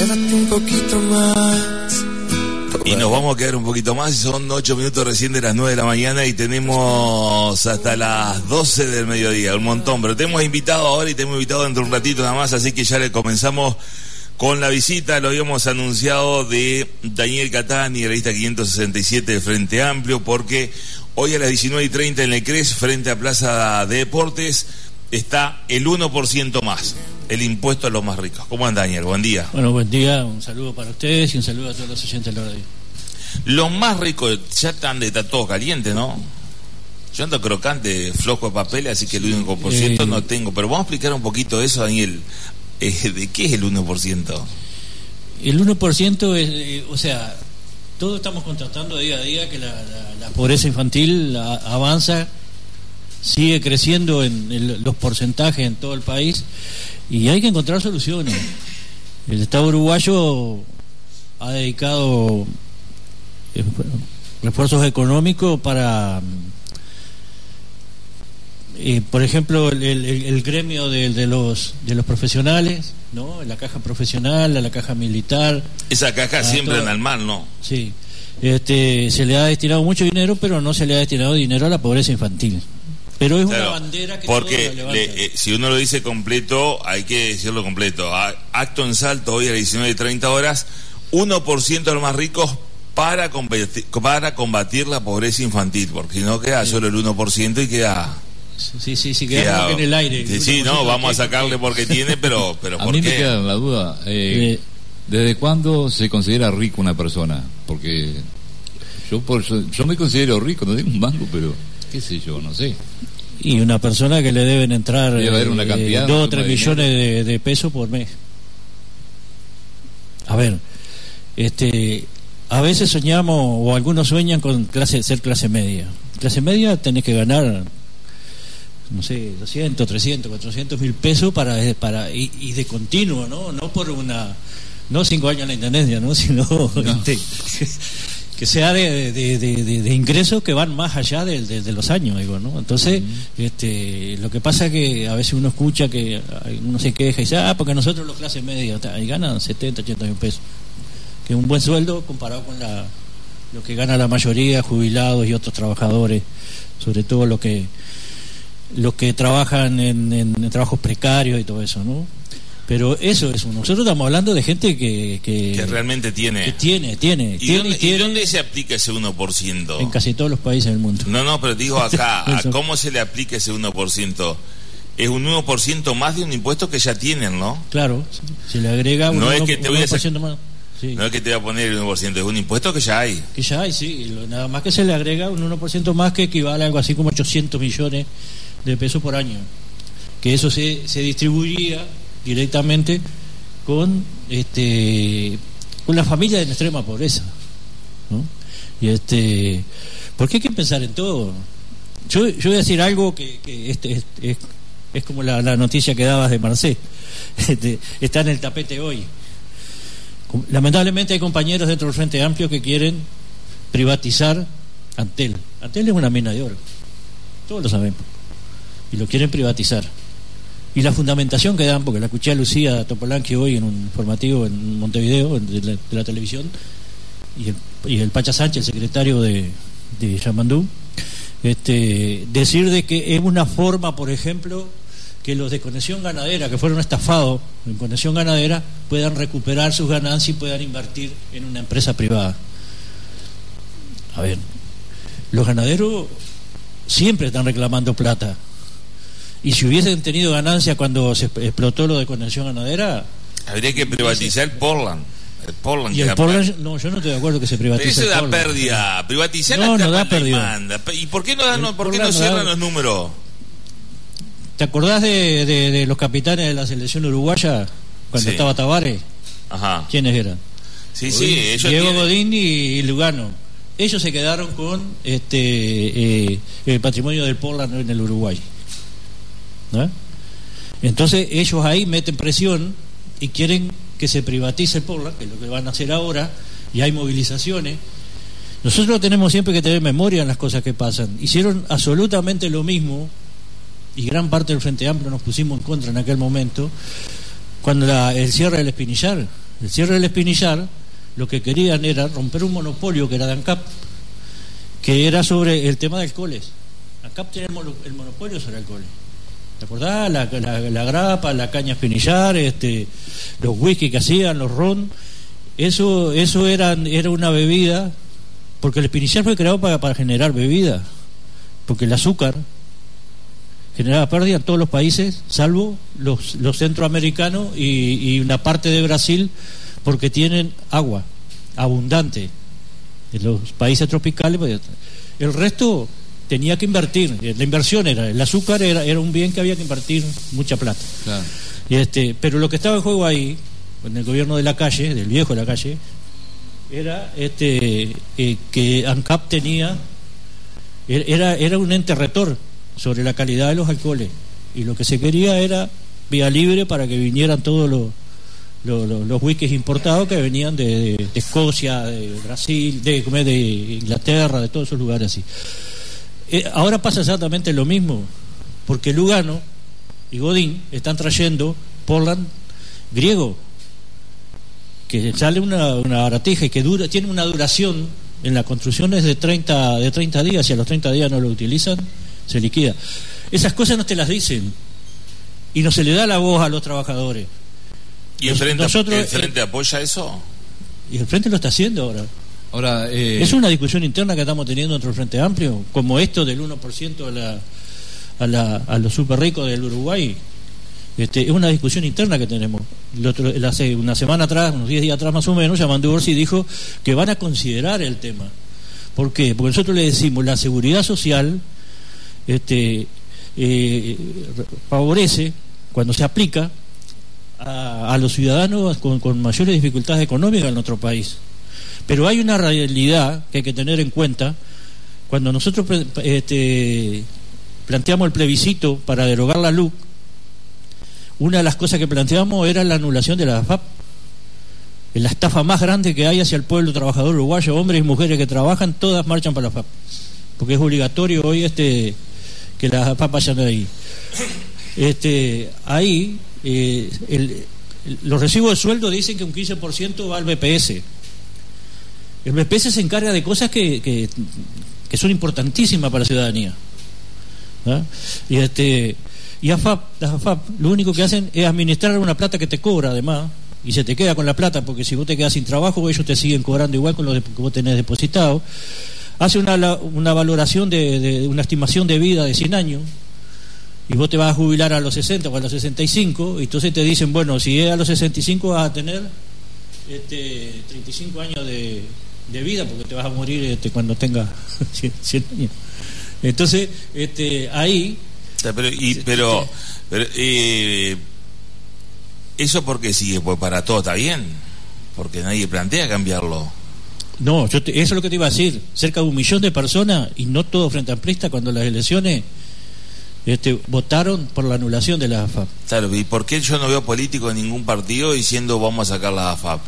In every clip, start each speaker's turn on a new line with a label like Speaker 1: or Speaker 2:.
Speaker 1: quédate un poquito más.
Speaker 2: Y nos vamos a quedar un poquito más. Son 8 minutos recién de las 9 de la mañana y tenemos hasta las 12 del mediodía. Un montón, pero te hemos invitado ahora y te hemos invitado dentro de un ratito nada más, así que ya le comenzamos con la visita. Lo habíamos anunciado de Daniel Catani, la lista 567 de Frente Amplio, porque hoy a las 19:30 en el CRES, frente a Plaza de Deportes, está el 1% más, el impuesto a los más ricos. ¿Cómo anda, Daniel? Buen día.
Speaker 3: Bueno, buen día, un saludo para ustedes y un saludo a todos los oyentes de la radio.
Speaker 2: Los más ricos ya están de todo caliente, ¿no? Yo ando crocante, flojo de papel, así que el 1% no tengo. Pero vamos a explicar un poquito eso, Daniel. ¿De qué es el 1%?
Speaker 3: El 1% es, o sea, todos estamos constatando día a día que la pobreza infantil avanza, sigue creciendo en los porcentajes en todo el país y hay que encontrar soluciones. El Estado uruguayo ha dedicado esfuerzos económicos para, por ejemplo, el gremio de los profesionales, ¿no? La caja profesional, la caja militar.
Speaker 2: Esa caja siempre en el mal, ¿no?
Speaker 3: Sí. Se le ha destinado mucho dinero, pero no se le ha destinado dinero a la pobreza infantil. Pero es una bandera que
Speaker 2: porque si uno lo dice completo, hay que decirlo completo. Acto en Salto hoy a las 19:30, 1% de los más ricos para combatir la pobreza infantil, porque si no queda solo el 1% y queda...
Speaker 3: Sí, queda en el aire.
Speaker 2: Sí, no, vamos a sacarle porque tiene, pero ¿por qué?
Speaker 4: A mí me queda la duda, ¿desde cuándo se considera rico una persona? Porque yo me considero rico, no tengo un mango, pero qué sé yo, no sé.
Speaker 3: Y una persona que le deben entrar 2 o 3 millones de pesos por mes. A ver, a veces soñamos, o algunos sueñan con ser clase media. Clase media tenés que ganar, no sé, 200, 300, 400 mil pesos y de continuo, no por no 5 años en la intendencia, ¿no? Sino que sea de ingresos que van más allá de los años, digo, ¿no? Entonces, lo que pasa es que a veces uno escucha que uno se queja y dice, porque nosotros los clases medias y ganan 70, 80 mil pesos, que es un buen sueldo comparado con lo que gana la mayoría, jubilados y otros trabajadores, sobre todo los que trabajan en trabajos precarios y todo eso, ¿no? Pero eso es nosotros estamos hablando de gente que
Speaker 2: realmente tiene.
Speaker 3: ¿Y
Speaker 2: dónde se aplica ese 1%?
Speaker 3: En casi todos los países del mundo.
Speaker 2: No, pero digo acá, ¿cómo se le aplica ese 1%? Es un 1% más de un impuesto que ya tienen, ¿no?
Speaker 3: Claro, se le agrega un 1% más. Sí.
Speaker 2: No es que te va a poner el 1%, es un impuesto que ya hay.
Speaker 3: Que ya hay, sí. Nada más que se le agrega un 1% más, que equivale a algo así como 800 millones de pesos por año. Que eso se distribuiría directamente con la familia en extrema pobreza, ¿no? Y porque hay que pensar en todo. Yo voy a decir algo que es como la noticia que dabas de Marcé. Está en el tapete hoy. Lamentablemente hay compañeros dentro del Frente Amplio que quieren privatizar Antel. Antel es una mina de oro, todos lo sabemos, y lo quieren privatizar. Y la fundamentación que dan, porque la escuché a Lucía Topolanqui hoy en un informativo en Montevideo, de la televisión, y el Pacha Sánchez, el secretario de Yamandú, decir de que es una forma, por ejemplo, que los de Conexión Ganadera, que fueron estafados en Conexión Ganadera, puedan recuperar sus ganancias y puedan invertir en una empresa privada. A ver, los ganaderos siempre están reclamando plata. Y si hubiesen tenido ganancia cuando se explotó lo de Conexión Ganadera,
Speaker 2: habría que privatizar el Portland.
Speaker 3: Y el Portland, no, yo no estoy de acuerdo que se privatice.
Speaker 2: Pero eso da pérdida. Privatizar
Speaker 3: no da pérdida.
Speaker 2: ¿Y por qué no cierran los números?
Speaker 3: ¿Te acordás de los capitanes de la selección uruguaya cuando estaba Tavares?
Speaker 2: Ajá.
Speaker 3: ¿Quiénes eran?
Speaker 2: Sí, ellos
Speaker 3: Diego Godín y Lugano. Ellos se quedaron con el patrimonio del Portland en el Uruguay, ¿no? Entonces ellos ahí meten presión y quieren que se privatice el Portland, que es lo que van a hacer ahora, y hay movilizaciones. Nosotros tenemos siempre que tener memoria en las cosas que pasan. Hicieron absolutamente lo mismo, y gran parte del Frente Amplio nos pusimos en contra en aquel momento, cuando el cierre del Espinillar. El cierre del Espinillar, lo que querían era romper un monopolio que era de ANCAP, que era sobre el tema de alcoholes. ANCAP tenía el monopolio sobre alcoholes. ¿Te acordás? La grapa, la caña Espinillar, los whisky que hacían, los ron. Eso era una bebida, porque el Espinillar fue creado para generar bebida, porque el azúcar generaba pérdida en todos los países, salvo los centroamericanos y una parte de Brasil, porque tienen agua abundante. En los países tropicales, pues, el resto tenía que invertir. La inversión el azúcar era un bien que había que invertir mucha plata.
Speaker 4: Claro.
Speaker 3: Pero lo que estaba en juego ahí, en el gobierno de Lacalle, del viejo Lacalle, era que ANCAP era un ente rector sobre la calidad de los alcoholes, y lo que se quería era vía libre para que vinieran todos los whiskies importados que venían de Escocia, de Brasil, de Inglaterra, de todos esos lugares así. Ahora pasa exactamente lo mismo, porque Lugano y Godín están trayendo Portland griego, que sale una baratija y que tiene una duración en la construcción es de 30 días. Si a los 30 días no lo utilizan, se liquida. Esas cosas no te las dicen y no se le da la voz a los trabajadores.
Speaker 2: ¿Y el Frente apoya eso?
Speaker 3: Y el Frente lo está haciendo ahora. Es una discusión interna que estamos teniendo dentro del Frente Amplio, como esto del 1% a los super ricos del Uruguay. Es una discusión interna que tenemos. Hace una semana atrás, unos 10 días atrás más o menos, Yamandu Orsi dijo que van a considerar el tema. ¿Por qué? Porque nosotros le decimos la seguridad social favorece, cuando se aplica, a los ciudadanos con mayores dificultades económicas en nuestro país. Pero hay una realidad que hay que tener en cuenta. Cuando nosotros planteamos el plebiscito para derogar la LUC, una de las cosas que planteamos era la anulación de la AFAP, la estafa más grande que hay hacia el pueblo trabajador uruguayo. Hombres y mujeres que trabajan, todas marchan para la AFAP, porque es obligatorio hoy que las AFAP vayan ahí. Los recibos de sueldo dicen que un 15% va al BPS. El BPS se encarga de cosas que son importantísimas para la ciudadanía, ¿no? Y las AFAP lo único que hacen es administrar una plata que te cobra además, y se te queda con la plata, porque si vos te quedas sin trabajo ellos te siguen cobrando igual con lo que vos tenés depositado. Hace una valoración de una estimación de vida de 100 años, y vos te vas a jubilar a los 60 o a los 65, y entonces te dicen, bueno, si es a los 65 vas a tener 35 años de vida, porque te vas a morir cuando tengas 100 años. Entonces ahí
Speaker 2: pero eso porque sigue, pues para todo está bien, porque nadie plantea cambiarlo.
Speaker 3: No, eso es lo que te iba a decir. Cerca de 1 millón de personas, y no todo frente amplista, cuando las elecciones votaron por la anulación de la AFAP.
Speaker 2: Claro, ¿y por qué yo no veo político en ningún partido diciendo vamos a sacar la AFAP?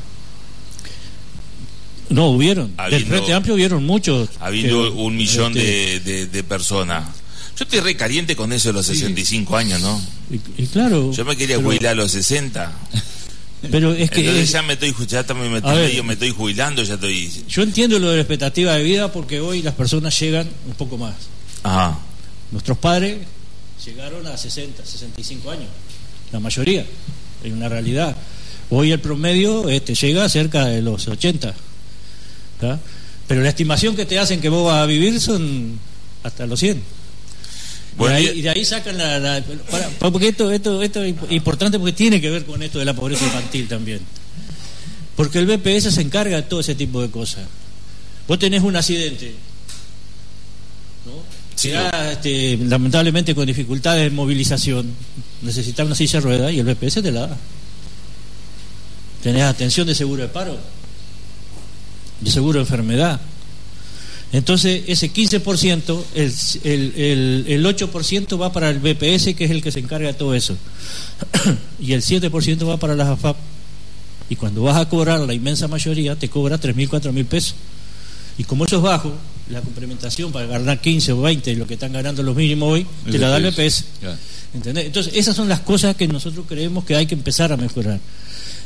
Speaker 3: No, hubieron. Del Frente Amplio hubieron muchos.
Speaker 2: Habiendo 1 millón de personas. Yo estoy re caliente con eso de los 65 años, ¿no?
Speaker 3: Y claro.
Speaker 2: Yo me quería jubilar a los 60.
Speaker 3: Pero es que
Speaker 2: entonces ya me estoy jubilando, ya estoy.
Speaker 3: Yo entiendo lo de la expectativa de vida, porque hoy las personas llegan un poco más.
Speaker 2: Ajá.
Speaker 3: Nuestros padres llegaron a 60, 65 años, la mayoría, es una realidad. Hoy el promedio llega cerca de los 80, ¿tá? Pero la estimación que te hacen que vos vas a vivir son hasta los 100. Y de ahí sacan porque esto es importante, porque tiene que ver con esto de la pobreza infantil también, porque el BPS se encarga de todo ese tipo de cosas. Vos tenés un accidente, ¿no?
Speaker 2: Sí.
Speaker 3: Lamentablemente con dificultades de movilización, necesitas una silla de ruedas, y el BPS te la da. Tenés atención de seguro de paro, de seguro de enfermedad. Entonces ese 15%, el 8% va para el BPS, que es el que se encarga de todo eso, y el 7% va para las AFAP. Y cuando vas a cobrar, la inmensa mayoría te cobra 3.000, 4.000 pesos. Y como eso es bajo, la complementación para ganar 15 o 20, lo que están ganando los mínimos hoy, te la da el BPS. ¿Entendés? Entonces esas son las cosas que nosotros creemos que hay que empezar a mejorar.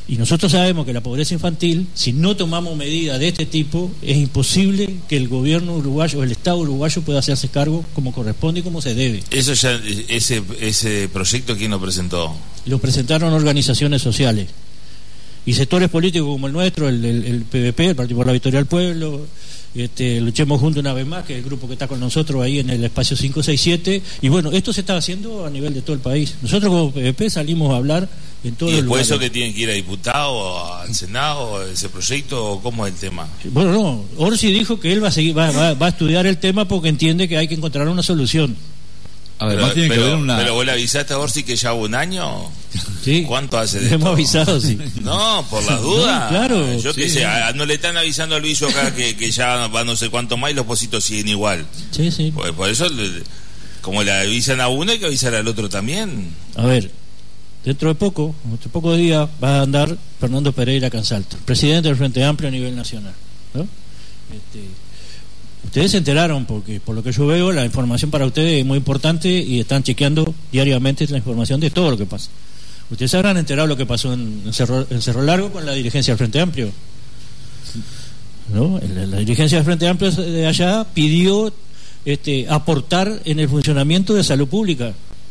Speaker 3: Y nosotros sabemos que la pobreza infantil, si no tomamos medidas de este tipo, es imposible que el gobierno uruguayo, el Estado uruguayo, pueda hacerse cargo como corresponde y como se debe.
Speaker 2: Eso ya, ese proyecto, ¿quién lo presentó?
Speaker 3: Lo presentaron organizaciones sociales y sectores políticos como el nuestro, el PVP, el Partido por la Victoria del Pueblo, Luchemos Juntos una vez más, que es el grupo que está con nosotros ahí en el espacio 567, y bueno, esto se está haciendo a nivel de todo el país. Nosotros como PVP salimos a hablar en todo el lugar. ¿Y después
Speaker 2: eso que tienen que ir a diputado, al Senado, ese proyecto, o cómo es el tema?
Speaker 3: Bueno, no, Orsi dijo que él va a estudiar el tema porque entiende que hay que encontrar una solución.
Speaker 2: Pero vos le avisaste a Orsi que ya hubo un año.
Speaker 3: Sí.
Speaker 2: ¿Cuánto hace de
Speaker 3: esto?
Speaker 2: Hemos
Speaker 3: avisado, sí.
Speaker 2: No, por las dudas.
Speaker 3: No, claro.
Speaker 2: Yo qué sé, no le están avisando a Luis acá que ya va no sé cuánto más y los positos siguen igual.
Speaker 3: Sí, sí.
Speaker 2: Por eso, como le avisan a uno, hay que avisar al otro también.
Speaker 3: A ver, dentro de pocos días va a andar Fernando Pereira acá en Salta, presidente del Frente Amplio a nivel nacional, ¿no? Ustedes se enteraron porque, por lo que yo veo, la información para ustedes es muy importante y están chequeando diariamente la información de todo lo que pasa. Ustedes se habrán enterado lo que pasó en Cerro Largo con la dirigencia del Frente Amplio, ¿no? La dirigencia del Frente Amplio de allá pidió aportar en el funcionamiento de salud pública,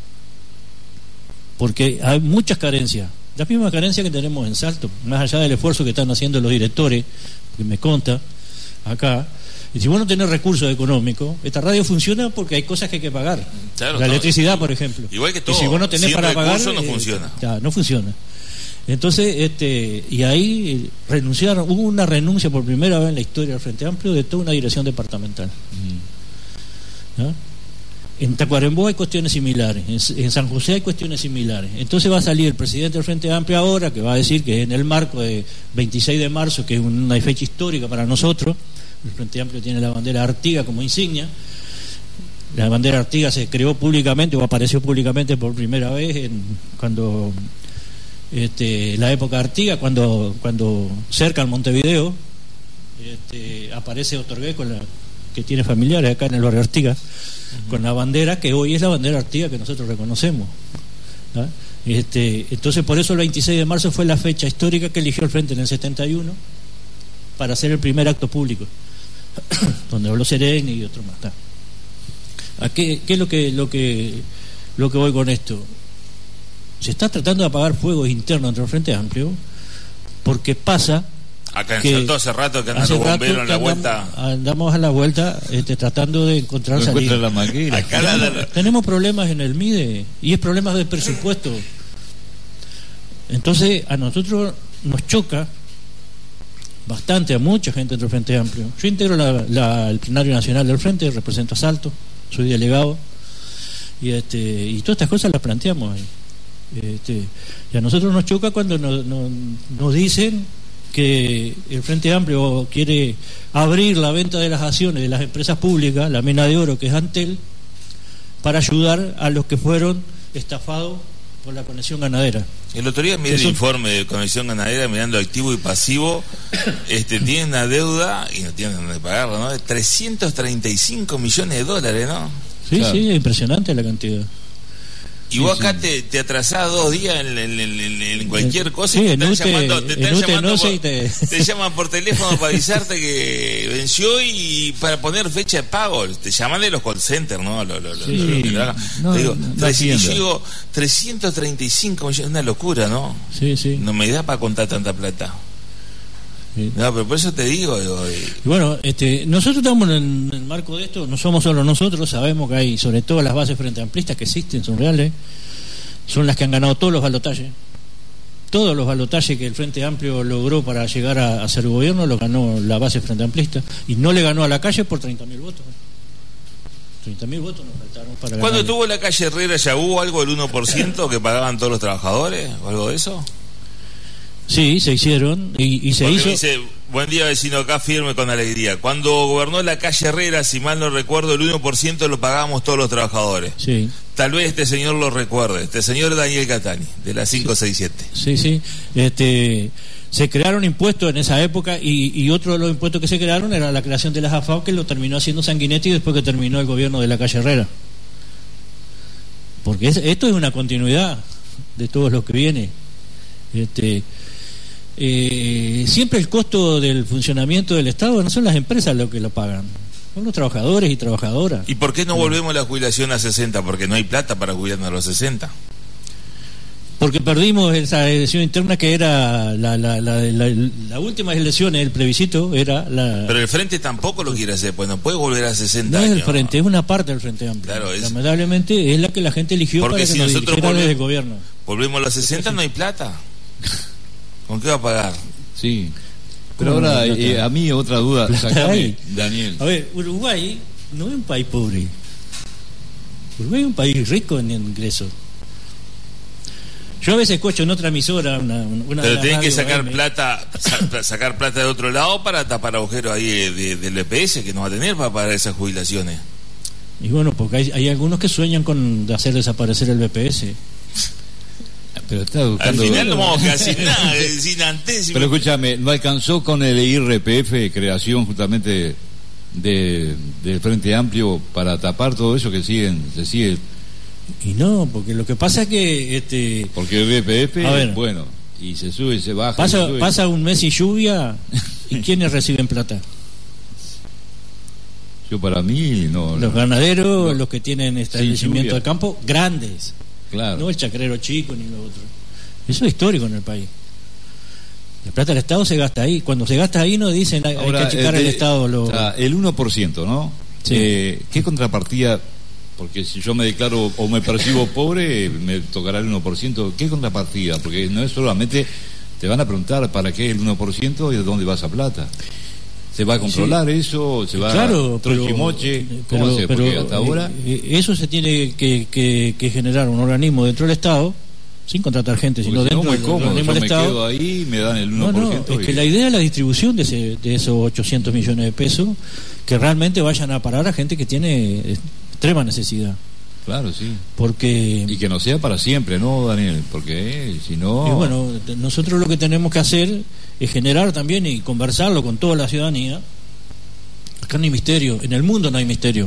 Speaker 3: porque hay muchas carencias, las mismas carencias que tenemos en Salto, más allá del esfuerzo que están haciendo los directores, que me consta acá. Y si vos no tenés recursos económicos, esta radio funciona porque hay cosas que hay que pagar. Claro, la electricidad, por ejemplo.
Speaker 2: Igual que todo.
Speaker 3: Y si vos no tenés para pagar,
Speaker 2: no funciona.
Speaker 3: No funciona. Entonces, y ahí hubo una renuncia por primera vez en la historia del Frente Amplio de toda una dirección departamental. ¿No? En Tacuarembó hay cuestiones similares, en San José hay cuestiones similares. Entonces va a salir el presidente del Frente Amplio ahora, que va a decir que en el marco de 26 de marzo, que es una fecha histórica para nosotros. El Frente Amplio tiene la bandera Artigas como insignia. La bandera Artigas se creó públicamente o apareció públicamente por primera vez cuando la época Artigas, cuando cerca al Montevideo aparece Otorgués que tiene familiares acá en el barrio Artigas, con la bandera que hoy es la bandera Artigas que nosotros reconocemos, ¿no? Entonces por eso el 26 de marzo fue la fecha histórica que eligió el Frente en el 71 para hacer el primer acto público donde habló Sereni y otro más. ¿A qué es lo que voy con esto? Se está tratando de apagar fuegos internos entre el Frente Amplio, porque pasa
Speaker 2: acá en Salto hace rato que andan los bomberos en la vuelta.
Speaker 3: Andamos a la vuelta tratando de encontrar salida.
Speaker 4: La máquina.
Speaker 3: Tenemos problemas en el MIDE y es problemas de presupuesto. Entonces a nosotros nos choca bastante, a mucha gente del Frente Amplio. Yo integro el plenario nacional del Frente, represento a Salto, soy delegado y todas estas cosas las planteamos ahí. Y a nosotros nos choca cuando nos dicen que el Frente Amplio quiere abrir la venta de las acciones de las empresas públicas, la mina de oro que es Antel, para ayudar a los que fueron estafados por la conexión ganadera.
Speaker 2: El otro día miré el informe de Conexión Ganadera, mirando activo y pasivo, tienen una deuda, y no tienen dónde pagarla, ¿no? De $335 millones, ¿no?
Speaker 3: Sí, claro. Sí, es impresionante la cantidad.
Speaker 2: Y vos acá te atrasás 2 días en cualquier cosa,
Speaker 3: sí,
Speaker 2: y te llaman por teléfono para avisarte que venció y para poner fecha de pago. Te llaman de los call centers, ¿no? Te digo, 335 millones, una locura, ¿no?
Speaker 3: Sí, sí.
Speaker 2: No me da para contar tanta plata. Sí. No, pero por eso te digo.
Speaker 3: Y bueno, nosotros estamos en el marco de esto, no somos solo nosotros, sabemos que hay, sobre todo las bases frente amplistas que existen, son reales, son las que han ganado todos los balotajes. Todos los balotajes que el Frente Amplio logró para llegar a ser gobierno lo ganó la base frente amplista, y no le ganó a la calle por 30.000 votos. 30.000 votos nos faltaron para ganar.
Speaker 2: ¿Cuándo tuvo la calle Herrera ya hubo algo del 1% que pagaban todos los trabajadores o algo de eso?
Speaker 3: Sí, se hicieron y se hizo.
Speaker 2: Dice, buen día vecino, acá firme con alegría. Cuando gobernó la calle Herrera, si mal no recuerdo, el 1% lo pagábamos todos los trabajadores.
Speaker 3: Sí.
Speaker 2: Tal vez este señor lo recuerde, este señor Daniel Catani, de la 567.
Speaker 3: Sí, sí. Se crearon impuestos en esa época y otro de los impuestos que se crearon era la creación de las AFAO, que lo terminó haciendo Sanguinetti después que terminó el gobierno de la calle Herrera. Porque esto es una continuidad de todo lo que viene. siempre el costo del funcionamiento del Estado no son las empresas lo que lo pagan, son los trabajadores y trabajadoras.
Speaker 2: ¿Y por qué no volvemos la jubilación a 60? Porque no hay plata para jubilarnos a los 60.
Speaker 3: Porque perdimos esa elección interna que era la última elección, el plebiscito era la...
Speaker 2: Pero el Frente tampoco lo quiere hacer, pues no puede volver a 60
Speaker 3: no
Speaker 2: años.
Speaker 3: es el Frente, es una parte del Frente Amplio.
Speaker 2: Claro,
Speaker 3: lamentablemente es la que la gente eligió
Speaker 2: porque
Speaker 3: para
Speaker 2: si
Speaker 3: que nos
Speaker 2: nosotros
Speaker 3: dirigiera desde el gobierno.
Speaker 2: Volvemos a los 60, no hay plata. ¿Con qué va a pagar?
Speaker 4: Sí. Pero ahora, a mí otra duda, sacame, Daniel.
Speaker 3: A ver, Uruguay no es un país pobre. Uruguay es un país rico en ingresos. Yo a veces escucho en otra emisora una
Speaker 2: pero tienen que sacar
Speaker 3: AM.
Speaker 2: sacar plata de otro lado para tapar agujeros ahí del EPS que no va a tener para pagar esas jubilaciones.
Speaker 3: Y bueno, porque hay algunos que sueñan con hacer desaparecer el BPS.
Speaker 4: Pero está buscando...
Speaker 2: Al final no vamos a quedar sin nada, sin antes.
Speaker 4: Pero escúchame, ¿no alcanzó con el IRPF, creación justamente del Frente Amplio, para tapar todo eso que se sigue?
Speaker 3: Y no, porque lo que pasa es que...
Speaker 4: Porque el IRPF,
Speaker 3: bueno,
Speaker 4: y se sube y se baja.
Speaker 3: Pasa un mes y lluvia, ¿y quiénes reciben plata?
Speaker 4: Yo para mí, no.
Speaker 3: Los ganaderos, no. Los que tienen establecimiento de campo, grandes.
Speaker 4: Claro.
Speaker 3: No el chacrero chico ni lo otro. Eso es histórico en el país. La plata del Estado se gasta ahí. Cuando se gasta ahí no dicen hay que achicar el Estado.
Speaker 4: El 1%, ¿no?
Speaker 3: Sí.
Speaker 4: ¿Qué contrapartida? Porque si yo me declaro o me percibo pobre, me tocará el 1%. ¿Qué contrapartida? Porque no es solamente... Te van a preguntar para qué el 1% y de dónde va esa plata. ¿Se va a controlar eso? ¿Se va
Speaker 3: a
Speaker 4: trochimoche? ¿Cómo hace? Porque hasta ahora...
Speaker 3: eso se tiene que generar un organismo dentro del Estado, sin contratar gente, sino
Speaker 4: si
Speaker 3: dentro del organismo del Estado.
Speaker 4: Me quedo ahí, me dan el 1%.
Speaker 3: No, es que la idea es la distribución de esos 800 millones de pesos, que realmente vayan a parar a gente que tiene extrema necesidad.
Speaker 4: Claro, sí.
Speaker 3: Porque...
Speaker 4: Y que no sea para siempre, ¿no, Daniel? Porque si no...
Speaker 3: Y bueno, nosotros lo que tenemos que hacer es generar también y conversarlo con toda la ciudadanía. Acá no hay misterio, en el mundo no hay misterio.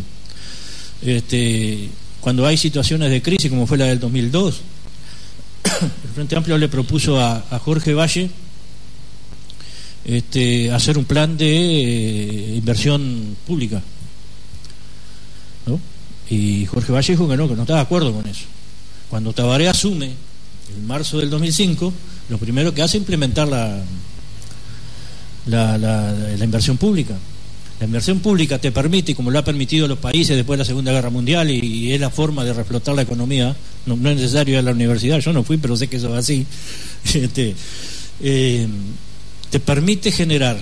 Speaker 3: Cuando hay situaciones de crisis como fue la del 2002, el Frente Amplio le propuso a Jorge Valle hacer un plan de inversión pública, ¿no? Y Jorge Valle dijo que no estaba de acuerdo con eso. Cuando Tabaré asume en marzo del 2005, lo primero que hace es implementar la inversión pública. La inversión pública te permite, como lo ha permitido los países después de la Segunda Guerra Mundial, y es la forma de reflotar la economía. No es necesario ir a la universidad, yo no fui, pero sé que eso es así. Te permite generar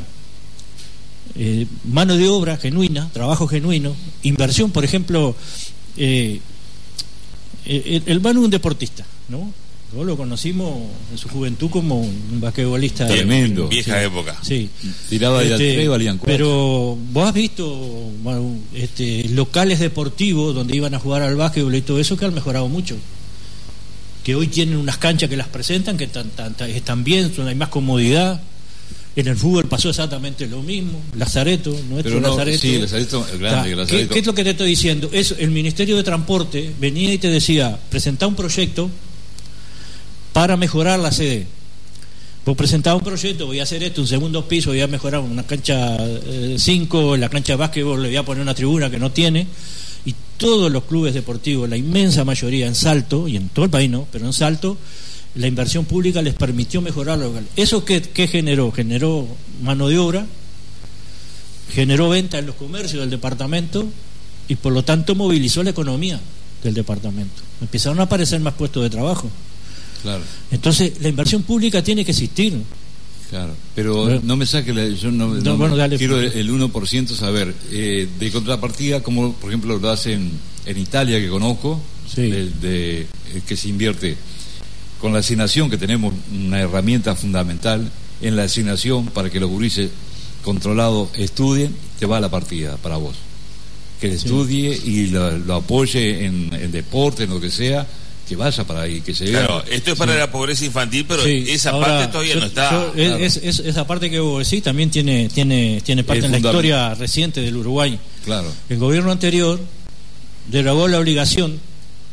Speaker 3: mano de obra genuina, trabajo genuino, inversión. Por ejemplo, el Manu es un deportista, ¿no? Todos lo conocimos en su juventud como un basquetbolista
Speaker 4: tremendo,
Speaker 2: vieja época.
Speaker 3: Sí.
Speaker 4: Tiraba de 3, valían 4.
Speaker 3: Pero vos has visto locales deportivos donde iban a jugar al básquetbol y todo eso, que han mejorado mucho, que hoy tienen unas canchas que las presentan, que están bien, hay más comodidad. En el fútbol pasó exactamente lo mismo. Lazareto, Lazareto.
Speaker 4: Sí, Lazareto, el grande, Lazareto.
Speaker 3: ¿Qué es lo que te estoy diciendo? El Ministerio de Transporte venía y te decía, presentá un proyecto para mejorar la sede. Vos presentabas un proyecto, voy a hacer un segundo piso, voy a mejorar una cancha 5, la cancha de básquetbol le voy a poner una tribuna que no tiene. Y todos los clubes deportivos, la inmensa mayoría en Salto, y en todo el país no, pero en Salto, la inversión pública les permitió mejorar lo local. ¿Eso qué generó? Generó mano de obra, generó venta en los comercios del departamento y por lo tanto movilizó la economía del departamento. Empezaron a aparecer más puestos de trabajo.
Speaker 4: Claro.
Speaker 3: Entonces, la inversión pública tiene que existir.
Speaker 4: Claro, pero no me saque quiero el 1% saber. De contrapartida, como por ejemplo lo hacen en Italia, que conozco,
Speaker 3: sí.
Speaker 4: Que se invierte con la asignación, que tenemos una herramienta fundamental en la asignación para que los gurises controlados estudien, te va a la partida para vos. Que estudie y lo apoye en deporte, en lo que sea, que vaya para ahí, que se vea.
Speaker 2: Claro, esto es para la pobreza infantil, pero esa parte todavía no está.
Speaker 3: Claro. Esa parte que vos decís también tiene parte en la historia reciente del Uruguay.
Speaker 4: Claro.
Speaker 3: El gobierno anterior derogó la obligación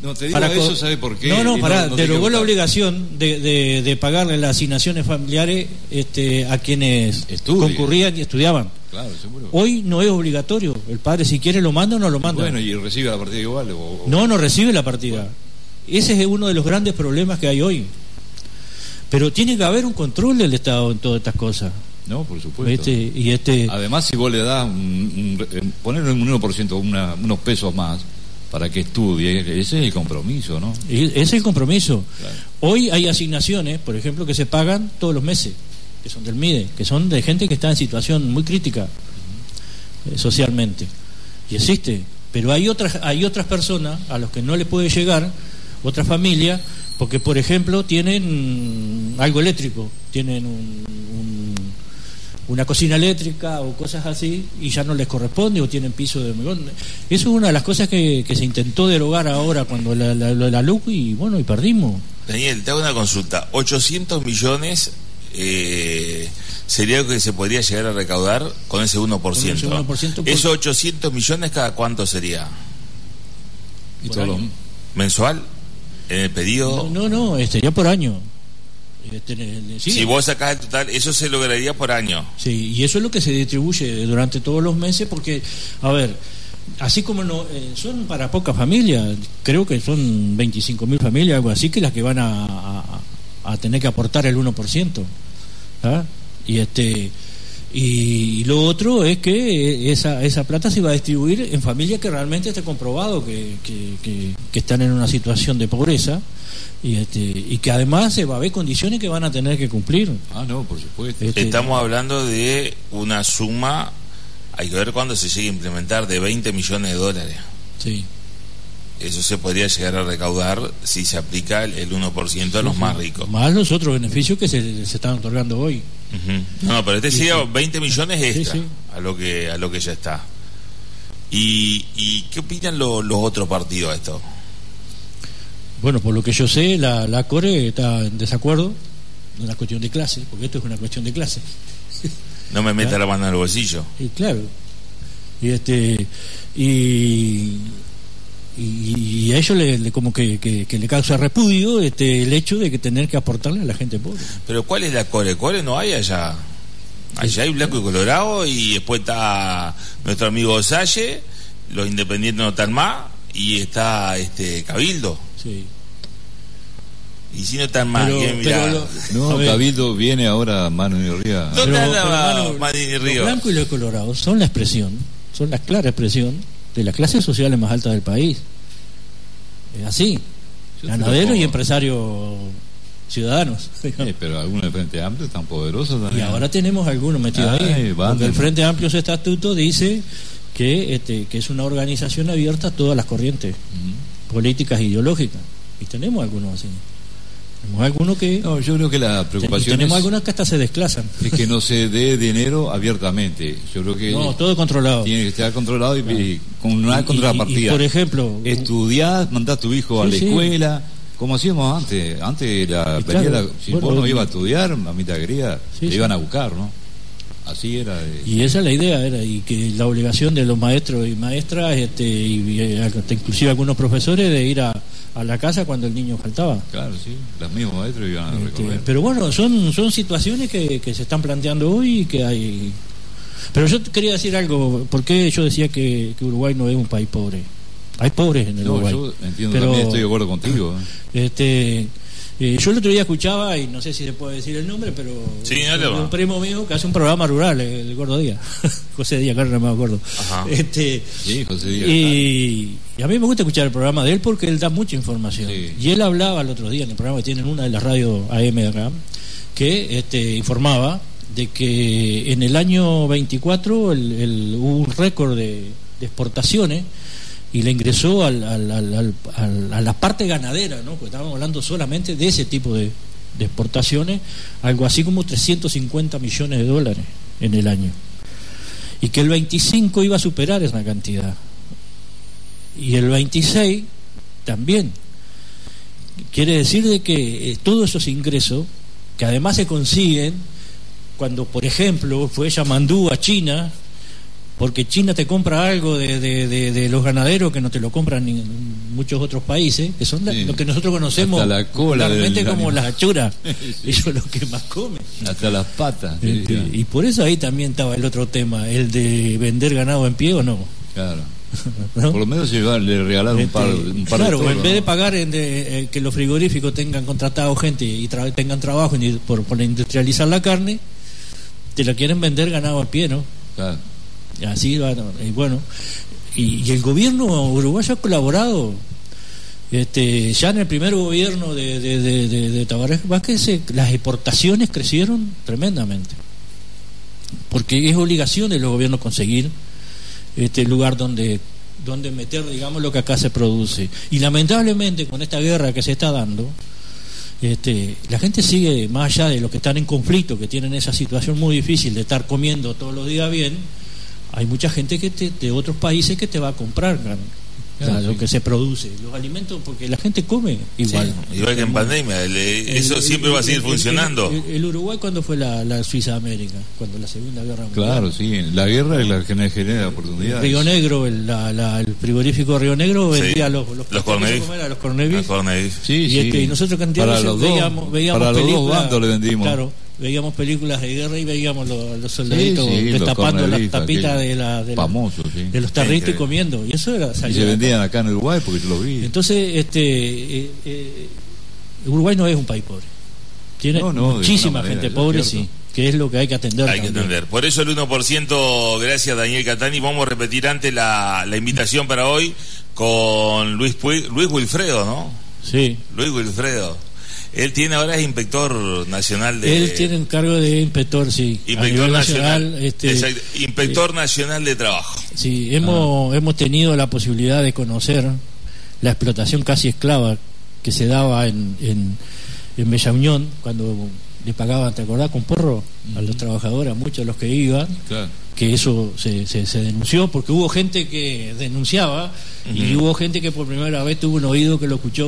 Speaker 4: No, te digo eso, ¿sabe por qué?
Speaker 3: Derogó la obligación de pagarle las asignaciones familiares a quienes concurrían y estudiaban.
Speaker 4: Claro, seguro.
Speaker 3: Hoy no es obligatorio. El padre, si quiere, lo manda o no lo manda.
Speaker 4: Bueno, ¿y recibe la partida igual?
Speaker 3: No recibe la partida. Bueno. Ese es uno de los grandes problemas que hay hoy. Pero tiene que haber un control del Estado en todas estas cosas.
Speaker 4: No, por supuesto.
Speaker 3: Además,
Speaker 4: si vos le das ponerle un 1%, unos pesos más para que estudie, ese es el compromiso, ¿no?
Speaker 3: Ese es el compromiso.
Speaker 4: Claro.
Speaker 3: Hoy hay asignaciones, por ejemplo, que se pagan todos los meses, que son del MIDE, que son de gente que está en situación muy crítica socialmente. Y existe. Pero hay otras personas a los que no le puede llegar, otras familias, porque, por ejemplo, tienen algo eléctrico, tienen una cocina eléctrica o cosas así, y ya no les corresponde, o tienen piso de hormigón. Eso es una de las cosas que se intentó derogar ahora cuando la luz, y bueno, y perdimos.
Speaker 2: Daniel, te hago una consulta. 800 millones sería lo que se podría llegar a recaudar con ese 1%. Con ese 1%. ¿Esos 800 millones cada cuánto sería?
Speaker 4: ¿Y todo
Speaker 2: mensual? ¿En el periodo?
Speaker 3: No, ya por año. Sí.
Speaker 2: Si vos sacás el total, eso se lograría por año.
Speaker 3: Sí, y eso es lo que se distribuye durante todos los meses, porque, a ver, así como no son para pocas familias, creo que son 25.000 familias, algo así, que las que van a tener que aportar el 1%. ¿Ah? Y lo otro es que esa plata se va a distribuir en familias que realmente esté comprobado que están en una situación de pobreza, y que además se va a ver condiciones que van a tener que cumplir.
Speaker 4: No, por supuesto.
Speaker 2: Estamos hablando de una suma, hay que ver cuándo se llegue a implementar, de 20 millones de dólares.
Speaker 3: Sí.
Speaker 2: Eso se podría llegar a recaudar si se aplica el 1% a los más ricos.
Speaker 3: Más los otros beneficios que se están otorgando hoy.
Speaker 2: Uh-huh. No, pero sería 20 millones extra a lo que ya está. ¿Y qué opinan los otros partidos de esto?
Speaker 3: Bueno, por lo que yo sé, la CORE está en desacuerdo. No es una cuestión de clase, porque esto es una cuestión de clase.
Speaker 2: No me meta la mano en el bolsillo.
Speaker 3: Y claro. Y a ellos le como que le causa repudio el hecho de que tener que aportarle a la gente pobre.
Speaker 2: Pero ¿cuál es la CORE? ¿CORE no hay allá? Allá hay blanco y colorado, y después está nuestro amigo Salle, los independientes no están más, y está Cabildo.
Speaker 3: Sí.
Speaker 2: Y si no están más,
Speaker 4: Cabildo viene ahora Manini Ríos.
Speaker 2: ¿Dónde andaba Manini Ríos?
Speaker 3: Los blancos y los colorados son la clara expresión de las clases sociales más altas del país. Es así. Ganaderos y empresarios ciudadanos.
Speaker 4: Pero algunos del Frente Amplio están poderosos también.
Speaker 3: Y ahora tenemos algunos metidos ahí. Porque el Frente Amplio, su estatuto dice que es una organización abierta a todas las corrientes políticas e ideológicas. Y tenemos algunos así. Tenemos algunos que...
Speaker 4: No, yo creo que la preocupación
Speaker 3: tenemos algunos que hasta se desclasan.
Speaker 4: Es que no se dé dinero abiertamente. Yo creo que...
Speaker 3: No, todo controlado.
Speaker 4: Tiene que estar controlado y con una contrapartida.
Speaker 3: Y, por ejemplo...
Speaker 4: Estudiar, mandar a tu hijo a la escuela, como hacíamos antes. Antes si vos no ibas a estudiar, a mitad quería, te iban a buscar, ¿no? Así era.
Speaker 3: Y esa es la idea, y que la obligación de los maestros y maestras, y inclusive algunos profesores, de ir a la casa cuando el niño faltaba.
Speaker 4: Claro, sí, los mismos maestros iban a recorrer.
Speaker 3: Pero bueno, son situaciones que se están planteando hoy y que hay. Pero yo quería decir algo. ¿Por qué yo decía que Uruguay no es un país pobre? Hay pobres en el Uruguay.
Speaker 4: Yo entiendo, pero también estoy de acuerdo contigo.
Speaker 3: Yo el otro día escuchaba, y no sé si se puede decir el nombre, pero
Speaker 2: sí,
Speaker 3: un primo mío que hace un programa rural, el Gordo Díaz, José Díaz, claro, no me acuerdo.
Speaker 4: Sí, José Díaz.
Speaker 3: Y a mí me gusta escuchar el programa de él porque él da mucha información. Sí. Y él hablaba el otro día en el programa que tiene en una de las radios AM de acá, que informaba de que en el año 24 hubo un récord de exportaciones, y le ingresó a la parte ganadera, ¿no? Porque estábamos hablando solamente de ese tipo de exportaciones, algo así como 350 millones de dólares en el año, y que el 25 iba a superar esa cantidad, y el 26 también. Quiere decir de que todos esos ingresos, que además se consiguen cuando, por ejemplo, fue Yamandú a China porque China te compra algo de los ganaderos que no te lo compran en muchos otros países, que son lo que nosotros conocemos
Speaker 4: hasta la cola
Speaker 3: realmente como
Speaker 4: animal.
Speaker 3: las achuras.
Speaker 4: Sí.
Speaker 3: Eso es lo que más comen.
Speaker 4: Hasta las patas.
Speaker 3: Y por eso ahí también estaba el otro tema, el de vender ganado en pie o no.
Speaker 4: Claro.
Speaker 3: ¿No?
Speaker 4: Por lo menos le regalaron un par
Speaker 3: claro,
Speaker 4: de toros,
Speaker 3: en vez de
Speaker 4: ¿no?
Speaker 3: pagar que los frigoríficos tengan contratado gente y tengan trabajo por industrializar la carne, te la quieren vender ganado en pie, ¿no?
Speaker 4: Claro.
Speaker 3: Así, bueno, y el gobierno uruguayo ha colaborado. Ya en el primer gobierno de Tabaré Vázquez, las exportaciones crecieron tremendamente, porque es obligación de los gobiernos conseguir lugar donde meter, digamos, lo que acá se produce. Y lamentablemente con esta guerra que se está dando, la gente sigue, más allá de los que están en conflicto, que tienen esa situación muy difícil de estar comiendo todos los días bien, hay mucha gente de otros países que te va a comprar lo que se produce, los alimentos, porque la gente come igual.
Speaker 2: Sí, igual que en pandemia, eso siempre va a seguir funcionando.
Speaker 3: El Uruguay, ¿cuándo fue la Suiza de América? Cuando la Segunda Guerra Mundial.
Speaker 4: Claro, sí, la guerra es la que genera oportunidades.
Speaker 3: Río Negro, el frigorífico Río Negro vendía los
Speaker 2: corned-beef.
Speaker 4: Sí,
Speaker 3: y nosotros candidatos veíamos
Speaker 4: para los dos bandos le vendimos.
Speaker 3: Claro, veíamos películas de guerra y veíamos los soldaditos destapando las tapitas de los tarritos y comiendo, y eso era
Speaker 4: y se vendían acá en Uruguay porque yo lo vi.
Speaker 3: Entonces Uruguay no es un país pobre, tiene muchísima gente pobre, sí, que es lo que hay que atender.
Speaker 2: Hay que atender. Por eso el 1%, gracias Daniel Catani. Vamos a repetir antes la invitación para hoy con Luis Wilfredo, ¿no?
Speaker 3: Sí.
Speaker 2: Luis Wilfredo. Él es inspector nacional de...
Speaker 3: Él tiene un cargo de inspector, sí.
Speaker 2: Inspector nacional. Inspector nacional de trabajo.
Speaker 3: Sí, hemos tenido la posibilidad de conocer la explotación casi esclava que se daba en Bella Unión, cuando le pagaban, ¿te acordás? Con porro a los trabajadores, a muchos de los que iban. Claro. Que eso se denunció, porque hubo gente que denunciaba y hubo gente que por primera vez tuvo un oído que lo escuchó.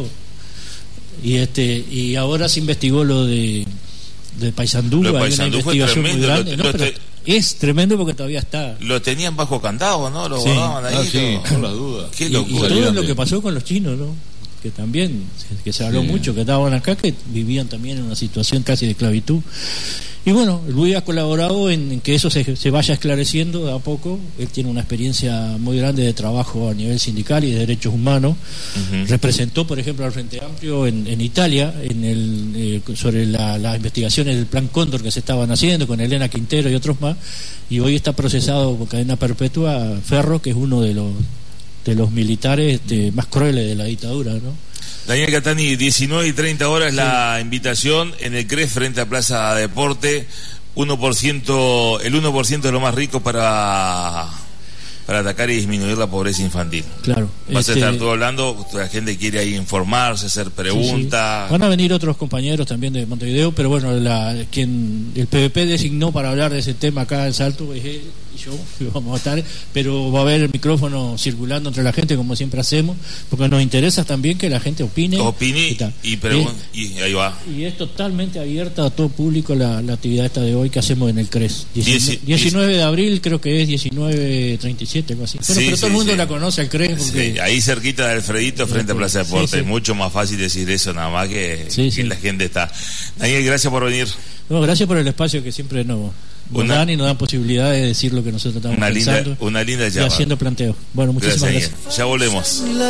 Speaker 3: Y ahora se investigó lo de Paysandú, hay una investigación muy grande, pero es tremendo porque todavía está.
Speaker 2: Lo tenían bajo candado, ¿no? Lo guardaban ahí.
Speaker 4: Sí, por las dudas.
Speaker 2: Qué
Speaker 3: y
Speaker 2: locura.
Speaker 3: todo lo que pasó con los chinos, ¿no? Que también, que se habló mucho, que estaban acá, que vivían también en una situación casi de esclavitud. Y bueno, Luis ha colaborado en que eso se vaya esclareciendo de a poco. Él tiene una experiencia muy grande de trabajo a nivel sindical y de derechos humanos. Representó, por ejemplo, al Frente Amplio en Italia sobre las investigaciones del Plan Cóndor que se estaban haciendo con Elena Quintero y otros más. Y hoy está procesado por cadena perpetua Ferro, que es uno de los militares más crueles de la dictadura, ¿no?
Speaker 2: Daniel Catani, 19:30 la invitación en el CRES frente a Plaza Deporte. El 1% de lo más rico para atacar y disminuir la pobreza infantil.
Speaker 3: Claro.
Speaker 2: Vas a estar todo hablando, la gente quiere ahí informarse, hacer preguntas.
Speaker 3: Sí. Van a venir otros compañeros también de Montevideo, pero bueno, quien el PVP designó para hablar de ese tema acá en Salto es él y yo, vamos a estar, pero va a haber el micrófono circulando entre la gente como siempre hacemos, porque nos interesa también que la gente opine
Speaker 2: y pregunte, y ahí va.
Speaker 3: Y es totalmente abierta a todo público la actividad esta de hoy que hacemos en el CRES. 19 de abril, creo que es 19:37, algo así. Bueno, pero todo el mundo la conoce, el CRES. Porque...
Speaker 2: ahí cerquita de Alfredito, frente a Plaza Deporte. Es mucho más fácil decir eso nada más que la gente está. Daniel, gracias por venir.
Speaker 3: No, gracias por el espacio que siempre nos dan y nos dan posibilidad de decir lo que nosotros estamos pensando.
Speaker 2: Una linda llama.
Speaker 3: Y haciendo planteos. Bueno, muchísimas gracias.
Speaker 2: Ya volvemos.